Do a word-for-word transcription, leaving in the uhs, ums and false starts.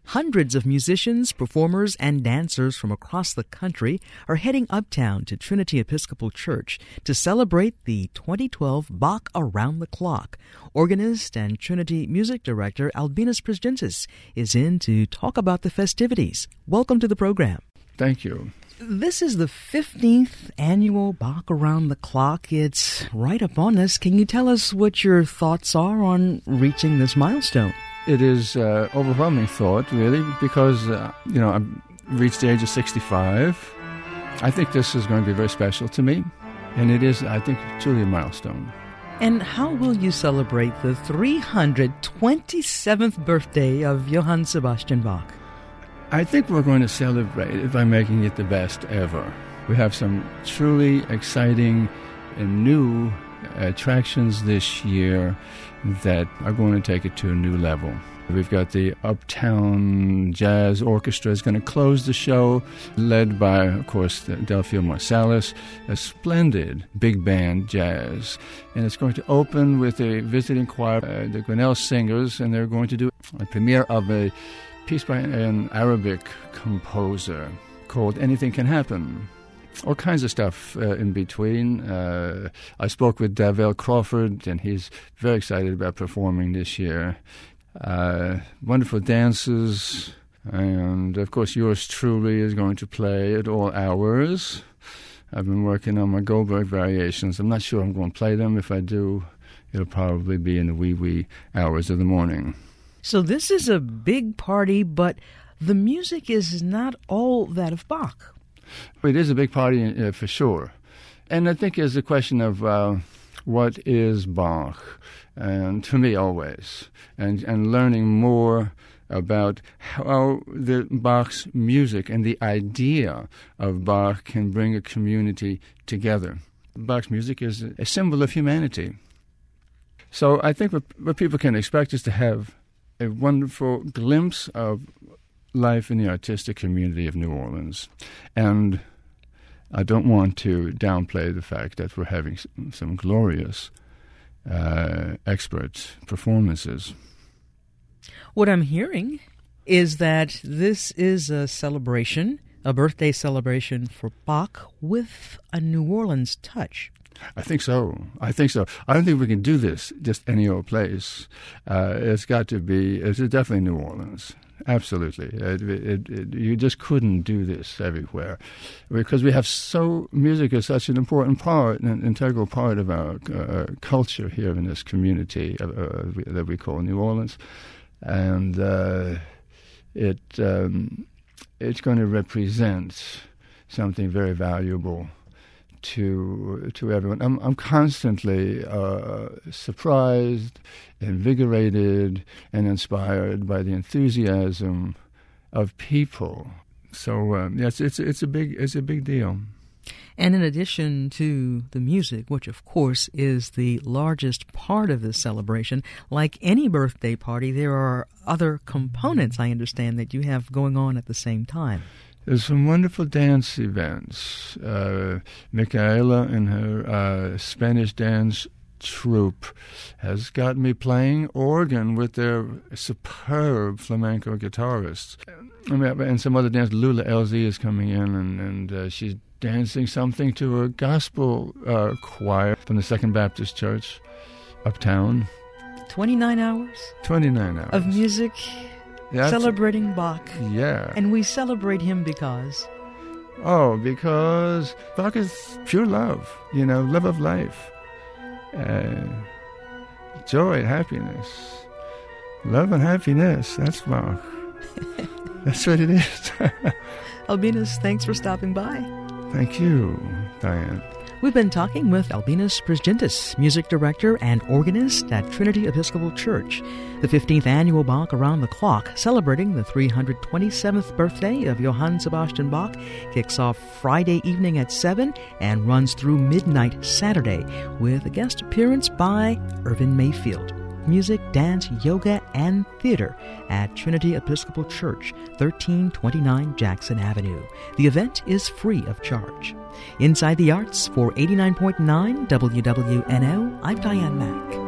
Hundreds of musicians, performers, and dancers from across the country are heading uptown to Trinity Episcopal Church to celebrate the twenty twelve Bach Around the Clock. Organist and Trinity music director Albinus Prasgintis is in to talk about the festivities. Welcome to the program. Thank you. This is the fifteenth annual Bach Around the Clock. It's right upon us. Can you tell us what your thoughts are on reaching this milestone? It is uh, overwhelming thought, really, because, uh, you know, I've reached the age of sixty-five. I think this is going to be very special to me, and it is, I think, truly a milestone. And how will you celebrate the three hundred twenty-seventh birthday of Johann Sebastian Bach? I think we're going to celebrate it by making it the best ever. We have some truly exciting and new attractions this year that are going to take it to a new level. We've got the Uptown Jazz Orchestra is going to close the show, led by, of course, Delphio Marsalis, a splendid big band jazz. And it's going to open with a visiting choir, uh, the Grinnell Singers, and they're going to do a premiere of a piece by an Arabic composer called Anything Can Happen. All kinds of stuff uh, in between. Uh, I spoke with Davell Crawford, and he's very excited about performing this year. Uh, wonderful dances, and of course yours truly is going to play at all hours. I've been working on my Goldberg variations. I'm not sure I'm going to play them. If I do, it'll probably be in the wee wee hours of the morning. So this is a big party, but the music is not all that of Bach. It is a big party uh, for sure. And I think it's a question of uh, what is Bach, and to me always, and, and learning more about how the Bach's music and the idea of Bach can bring a community together. Bach's music is a symbol of humanity. So I think what, what people can expect is to have a wonderful glimpse of life in the artistic community of New Orleans. And I don't want to downplay the fact that we're having some, some glorious uh, expert performances. What I'm hearing is that this is a celebration, a birthday celebration for Bach with a New Orleans touch. I think so. I think so. I don't think we can do this just any old place. Uh, it's got to be, it's definitely New Orleans. Absolutely. It, it, it, you just couldn't do this everywhere because we have so, music is such an important part, an integral part of our uh, culture here in this community uh, uh, that we call New Orleans. And uh, it um, it's going to represent something very valuable to to everyone. I'm I'm constantly uh, surprised, invigorated, and inspired by the enthusiasm of people. So um, yes, it's it's a big it's a big deal. And in addition to the music, which of course is the largest part of this celebration, like any birthday party, there are other components, I understand, that you have going on at the same time. There's some wonderful dance events. Uh, Micaela and her uh, Spanish dance troupe has got me playing organ with their superb flamenco guitarists. I mean, and some other dance. Lula L Z is coming in, and, and uh, she's dancing something to a gospel uh, choir from the Second Baptist Church uptown. twenty-nine hours? twenty-nine hours. Of music. Yeah, celebrating Bach. Yeah. And we celebrate him because? Oh, because Bach is pure love, you know, love of life. Uh, joy, happiness. Love and happiness, that's Bach. That's what it is. Albinus, thanks for stopping by. Thank you, Diane. We've been talking with Albinus Prasgintis, music director and organist at Trinity Episcopal Church. The fifteenth annual Bach Around the Clock, celebrating the three hundred twenty-seventh birthday of Johann Sebastian Bach, kicks off Friday evening at seven and runs through midnight Saturday with a guest appearance by Irvin Mayfield. Music, dance, yoga, and theater at Trinity Episcopal Church, thirteen twenty-nine Jackson Avenue. The event is free of charge. Inside the Arts for eighty-nine point nine W W N O, I'm Diane Mack.